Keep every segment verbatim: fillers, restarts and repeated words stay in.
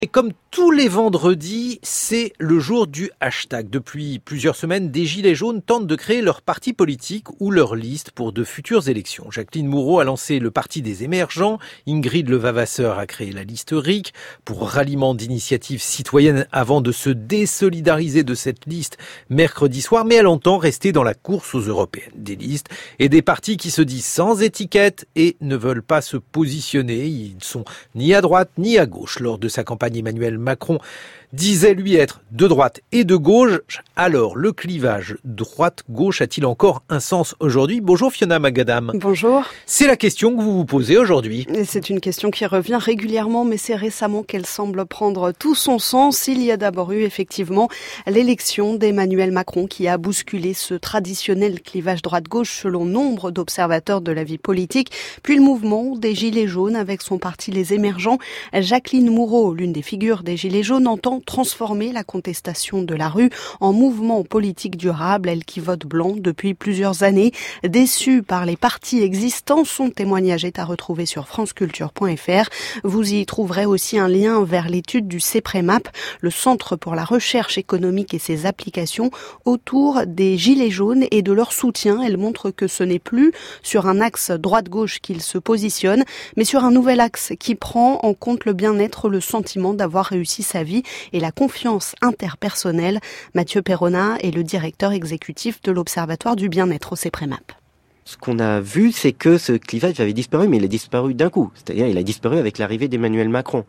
Et comme tous les vendredis, c'est le jour du hashtag. Depuis plusieurs semaines, des Gilets jaunes tentent de créer leur parti politique ou leur liste pour de futures élections. Jacqueline Moureau a lancé le Parti des émergents. Ingrid Levavasseur a créé la liste R I C pour ralliement d'initiatives citoyennes avant de se désolidariser de cette liste mercredi soir. Mais elle entend rester dans la course aux européennes. Des listes et des partis qui se disent sans étiquette et ne veulent pas se positionner. Ils ne sont ni à droite ni à gauche. Lors de sa campagne, Emmanuel Macron disait lui être de droite et de gauche. Alors, le clivage droite-gauche a-t-il encore un sens aujourd'hui ? Bonjour Fiona Magadam. Bonjour. C'est la question que vous vous posez aujourd'hui. Et c'est une question qui revient régulièrement, mais c'est récemment qu'elle semble prendre tout son sens. Il y a d'abord eu effectivement l'élection d'Emmanuel Macron qui a bousculé ce traditionnel clivage droite-gauche selon nombre d'observateurs de la vie politique. Puis le mouvement des Gilets jaunes avec son parti Les Émergents. Jacqueline Moureau, l'une des figures des Gilets jaunes, entend transformer la contestation de la rue en mouvement politique durable. Elle qui vote blanc depuis plusieurs années, déçue par les partis existants. Son témoignage est à retrouver sur franceculture point f r. Vous y trouverez aussi un lien vers l'étude du CEPREMAP, le Centre pour la recherche économique et ses applications autour des Gilets jaunes et de leur soutien. Elle montre que ce n'est plus sur un axe droite-gauche qu'il se positionne, mais sur un nouvel axe qui prend en compte le bien-être, le sentiment d'avoir réussi sa vie et la confiance interpersonnelle. Mathieu Perrona est le directeur exécutif de l'Observatoire du bien-être au CEPREMAP. Ce qu'on a vu, c'est que ce clivage avait disparu, mais il a disparu d'un coup. C'est-à-dire, il a disparu avec l'arrivée d'Emmanuel Macron.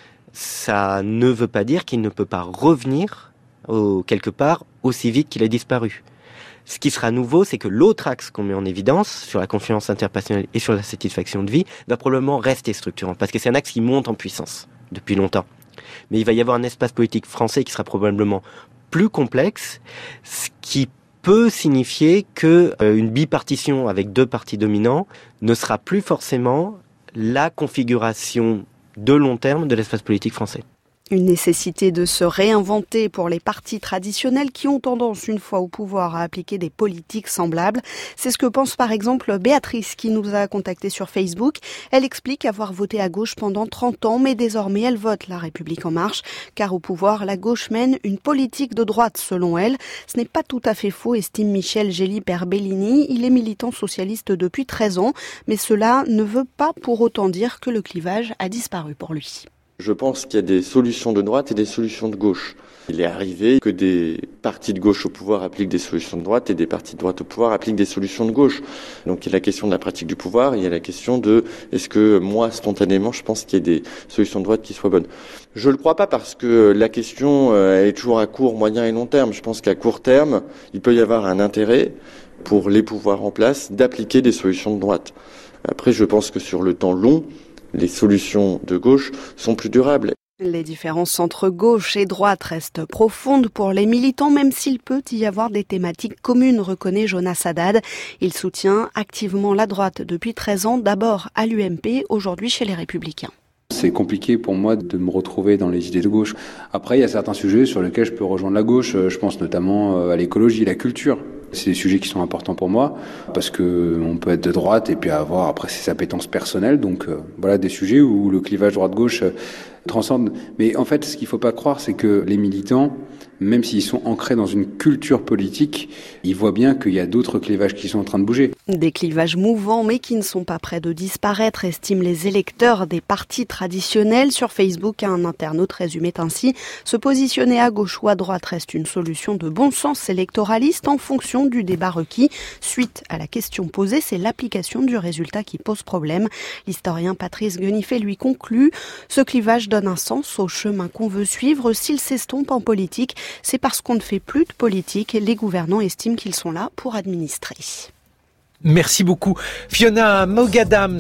Ça ne veut pas dire qu'il ne peut pas revenir au, quelque part aussi vite qu'il a disparu. Ce qui sera nouveau, c'est que l'autre axe qu'on met en évidence, sur la confiance interpersonnelle et sur la satisfaction de vie, va probablement rester structurant, parce que c'est un axe qui monte en puissance depuis longtemps. Mais il va y avoir un espace politique français qui sera probablement plus complexe, ce qui peut signifier que euh, une bipartition avec deux partis dominants ne sera plus forcément la configuration de long terme de l'espace politique français. Une nécessité de se réinventer pour les partis traditionnels qui ont tendance, une fois au pouvoir, à appliquer des politiques semblables. C'est ce que pense par exemple Béatrice qui nous a contactés sur Facebook. Elle explique avoir voté à gauche pendant trente ans, mais désormais elle vote La République En Marche, car au pouvoir, la gauche mène une politique de droite selon elle. Ce n'est pas tout à fait faux, estime Michel Gély-Perbellini. Il est militant socialiste depuis treize ans, mais cela ne veut pas pour autant dire que le clivage a disparu pour lui. Je pense qu'il y a des solutions de droite et des solutions de gauche. Il est arrivé que des partis de gauche au pouvoir appliquent des solutions de droite et des partis de droite au pouvoir appliquent des solutions de gauche. Donc il y a la question de la pratique du pouvoir, il y a la question de est-ce que moi, spontanément, je pense qu'il y a des solutions de droite qui soient bonnes. Je ne le crois pas parce que la question elle est toujours à court, moyen et long terme. Je pense qu'à court terme, il peut y avoir un intérêt pour les pouvoirs en place d'appliquer des solutions de droite. Après, je pense que sur le temps long, les solutions de gauche sont plus durables. Les différences entre gauche et droite restent profondes pour les militants, même s'il peut y avoir des thématiques communes, reconnaît Jonas Haddad. Il soutient activement la droite depuis treize ans, d'abord à l'U M P, aujourd'hui chez les Républicains. C'est compliqué pour moi de me retrouver dans les idées de gauche. Après, il y a certains sujets sur lesquels je peux rejoindre la gauche. Je pense notamment à l'écologie, la culture. C'est des sujets qui sont importants pour moi parce que on peut être de droite et puis avoir après ses appétences personnelles. Donc euh, voilà des sujets où le clivage droite-gauche euh, transcende. Mais en fait, ce qu'il faut pas croire, c'est que les militants, même s'ils sont ancrés dans une culture politique, ils voient bien qu'il y a d'autres clivages qui sont en train de bouger. Des clivages mouvants, mais qui ne sont pas près de disparaître, estiment les électeurs des partis traditionnels. Sur Facebook, un internaute résumait ainsi « Se positionner à gauche ou à droite reste une solution de bon sens électoraliste en fonction du débat requis. Suite à la question posée, c'est l'application du résultat qui pose problème. » L'historien Patrice Guenifet lui conclut « Ce clivage donne un sens au chemin qu'on veut suivre. S'il s'estompe en politique, c'est parce qu'on ne fait plus de politique. Les gouvernants estiment qu'ils sont là pour administrer. » Merci beaucoup. Fiona Magadam.